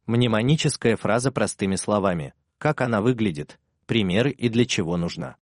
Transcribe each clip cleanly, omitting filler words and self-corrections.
Мнемоническая фраза простыми словами. Как она выглядит, примеры и для чего нужна.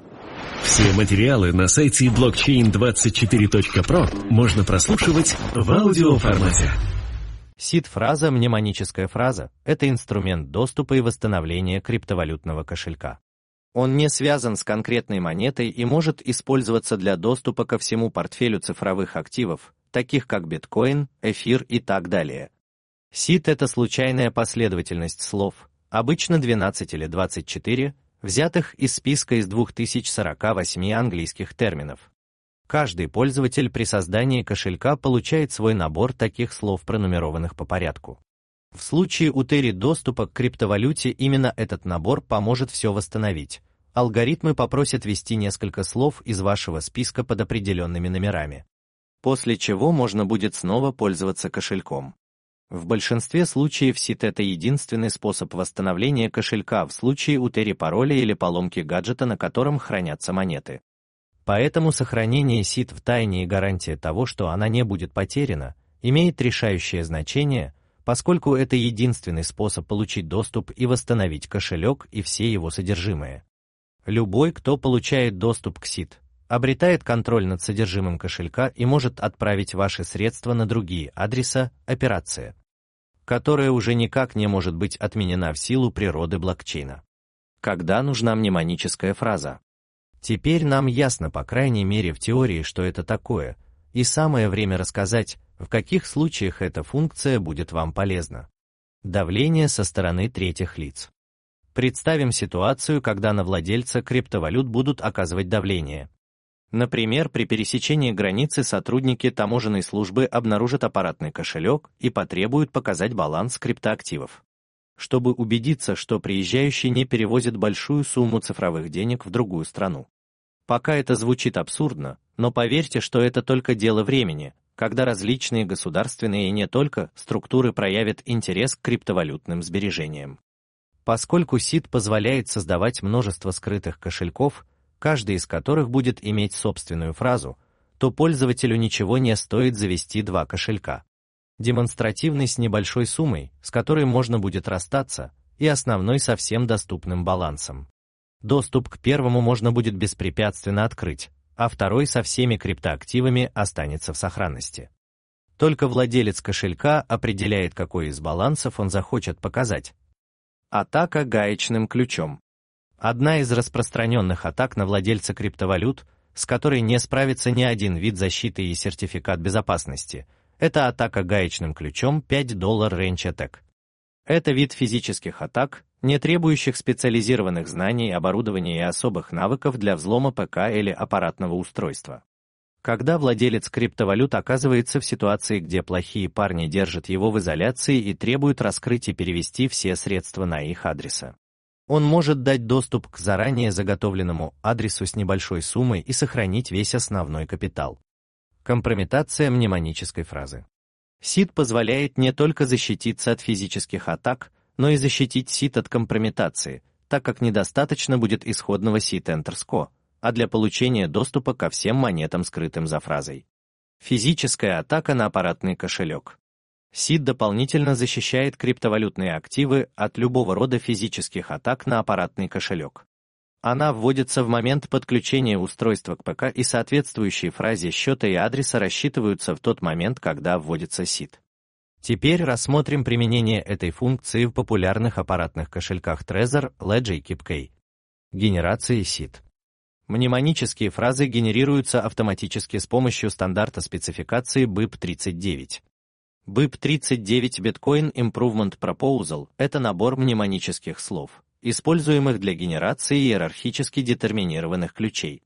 Все материалы на сайте blockchain24.pro можно прослушивать в аудиоформате. Сид-фраза, мнемоническая фраза – это инструмент доступа и восстановления криптовалютного кошелька. Он не связан с конкретной монетой и может использоваться для доступа ко всему портфелю цифровых активов, таких как биткоин, эфир и так далее. Сид – это случайная последовательность слов, обычно 12 или 24, взятых из списка из 2048 английских терминов. Каждый пользователь при создании кошелька получает свой набор таких слов, пронумерованных по порядку. В случае утери доступа к криптовалюте именно этот набор поможет все восстановить. Алгоритмы попросят ввести несколько слов из вашего списка под определенными номерами, после чего можно будет снова пользоваться кошельком. В большинстве случаев сид – это единственный способ восстановления кошелька в случае утери пароля или поломки гаджета, на котором хранятся монеты. Поэтому сохранение сид в тайне и гарантия того, что она не будет потеряна, имеет решающее значение, поскольку это единственный способ получить доступ и восстановить кошелек и все его содержимое. Любой, кто получает доступ к сид, обретает контроль над содержимым кошелька и может отправить ваши средства на другие адреса, операция, которая уже никак не может быть отменена в силу природы блокчейна. Когда нужна мнемоническая фраза? Теперь нам ясно, по крайней мере в теории, что это такое, и самое время рассказать, в каких случаях эта функция будет вам полезна. Давление со стороны третьих лиц. Представим ситуацию, когда на владельца криптовалют будут оказывать давление. Например, при пересечении границы сотрудники таможенной службы обнаружат аппаратный кошелек и потребуют показать баланс криптоактивов, чтобы убедиться, что приезжающий не перевозит большую сумму цифровых денег в другую страну. Пока это звучит абсурдно, но поверьте, что это только дело времени, когда различные государственные и не только структуры проявят интерес к криптовалютным сбережениям. Поскольку сид позволяет создавать множество скрытых кошельков, каждый из которых будет иметь собственную фразу, то пользователю ничего не стоит завести два кошелька. Демонстративный с небольшой суммой, с которой можно будет расстаться, и основной со всем доступным балансом. Доступ к первому можно будет беспрепятственно открыть, а второй со всеми криптоактивами останется в сохранности. Только владелец кошелька определяет, какой из балансов он захочет показать. Атака гаечным ключом. Одна из распространенных атак на владельца криптовалют, с которой не справится ни один вид защиты и сертификат безопасности, это атака гаечным ключом $5 Range Attack. Это вид физических атак, не требующих специализированных знаний, оборудования и особых навыков для взлома ПК или аппаратного устройства. Когда владелец криптовалют оказывается в ситуации, где плохие парни держат его в изоляции и требуют раскрыть и перевести все средства на их адреса, он может дать доступ к заранее заготовленному адресу с небольшой суммой и сохранить весь основной капитал. Компрометация мнемонической фразы. Сид позволяет не только защититься от физических атак, но и защитить сид от компрометации, так как недостаточно будет исходного сид Enter-SCO, а для получения доступа ко всем монетам, скрытым за фразой. Физическая атака на аппаратный кошелек. сид дополнительно защищает криптовалютные активы от любого рода физических атак на аппаратный кошелек. Она вводится в момент подключения устройства к ПК, и соответствующие фразе счета и адреса рассчитываются в тот момент, когда вводится сид. Теперь рассмотрим применение этой функции в популярных аппаратных кошельках Trezor, Ledger и KeepKey. Генерация сид. Мнемонические фразы генерируются автоматически с помощью стандарта спецификации BIP39. BIP39 Bitcoin Improvement Proposal – это набор мнемонических слов, используемых для генерации иерархически детерминированных ключей.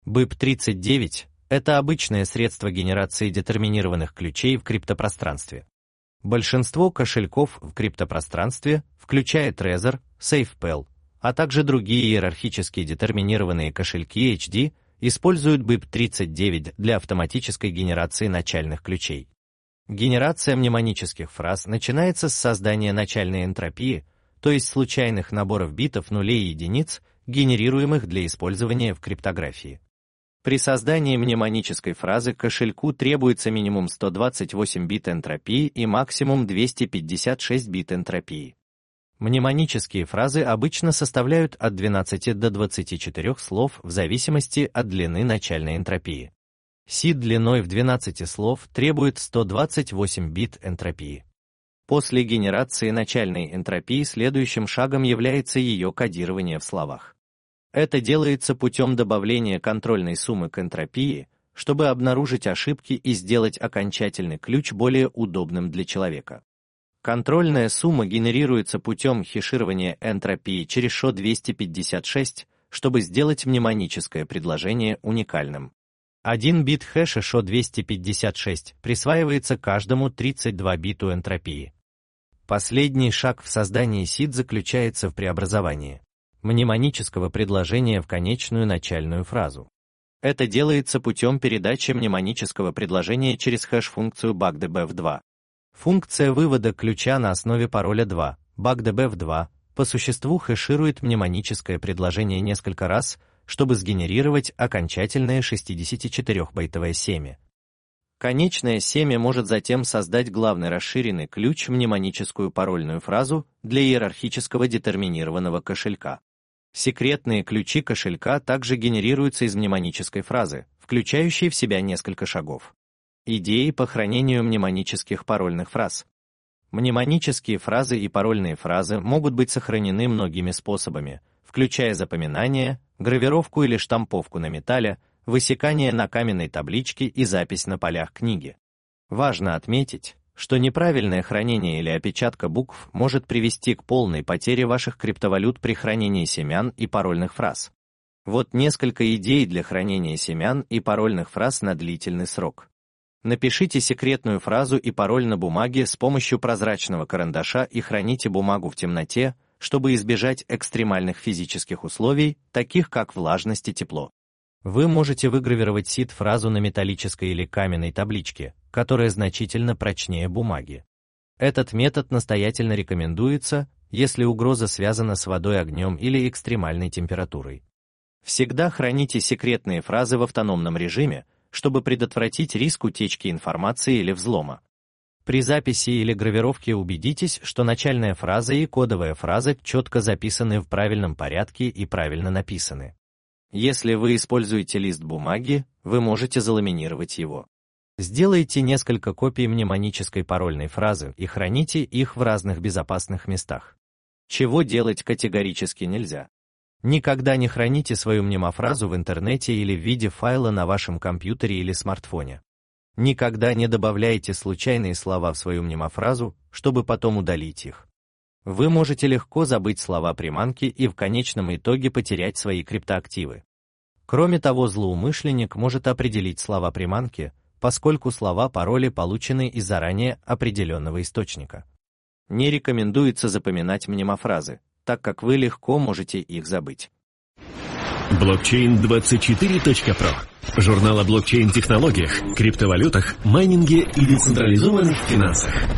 BIP39 – это обычное средство генерации детерминированных ключей в криптопространстве. Большинство кошельков в криптопространстве, включая Trezor, SafePal, а также другие иерархически детерминированные кошельки HD, используют BIP39 для автоматической генерации начальных ключей. Генерация мнемонических фраз начинается с создания начальной энтропии, то есть случайных наборов битов, нулей и единиц, генерируемых для использования в криптографии. При создании мнемонической фразы кошельку требуется минимум 128 бит энтропии и максимум 256 бит энтропии. Мнемонические фразы обычно составляют от 12 до 24 слов в зависимости от длины начальной энтропии. Сид длиной в 12 слов требует 128 бит энтропии. После генерации начальной энтропии следующим шагом является ее кодирование в словах. Это делается путем добавления контрольной суммы к энтропии, чтобы обнаружить ошибки и сделать окончательный ключ более удобным для человека. Контрольная сумма генерируется путем хеширования энтропии через SHA-256, чтобы сделать мнемоническое предложение уникальным. 1 бит хэша SHA-256 присваивается каждому 32 биту энтропии. Последний шаг в создании сид заключается в преобразовании мнемонического предложения в конечную начальную фразу. Это делается путем передачи мнемонического предложения через хэш-функцию BugDBF2. Функция вывода ключа на основе пароля 2, BugDBF2, по существу хэширует мнемоническое предложение несколько раз, чтобы сгенерировать окончательное 64-байтовое семя. Конечное семя может затем создать главный расширенный ключ мнемоническую парольную фразу для иерархического детерминированного кошелька. Секретные ключи кошелька также генерируются из мнемонической фразы, включающей в себя несколько шагов. Идеи по хранению мнемонических парольных фраз. Мнемонические фразы и парольные фразы могут быть сохранены многими способами, включая запоминание, гравировку или штамповку на металле, высекание на каменной табличке и запись на полях книги. Важно отметить, что неправильное хранение или опечатка букв может привести к полной потере ваших криптовалют при хранении семян и парольных фраз. Вот несколько идей для хранения семян и парольных фраз на длительный срок. Напишите секретную фразу и пароль на бумаге с помощью прозрачного карандаша и храните бумагу в темноте, чтобы избежать экстремальных физических условий, таких как влажность и тепло. Вы можете выгравировать сид-фразу на металлической или каменной табличке, которая значительно прочнее бумаги. Этот метод настоятельно рекомендуется, если угроза связана с водой, огнем или экстремальной температурой. Всегда храните секретные фразы в автономном режиме, чтобы предотвратить риск утечки информации или взлома. При записи или гравировке убедитесь, что начальная фраза и кодовая фраза четко записаны в правильном порядке и правильно написаны. Если вы используете лист бумаги, вы можете заламинировать его. Сделайте несколько копий мнемонической парольной фразы и храните их в разных безопасных местах. Чего делать категорически нельзя. Никогда не храните свою мнемофразу в интернете или в виде файла на вашем компьютере или смартфоне. Никогда не добавляйте случайные слова в свою мнемофразу, чтобы потом удалить их. Вы можете легко забыть слова приманки и в конечном итоге потерять свои криптоактивы. Кроме того, злоумышленник может определить слова приманки, поскольку слова-пароли получены из заранее определенного источника. Не рекомендуется запоминать мнемофразы, так как вы легко можете их забыть. Blockchain24.pro. Журнал о блокчейн-технологиях, криптовалютах, майнинге и децентрализованных финансах.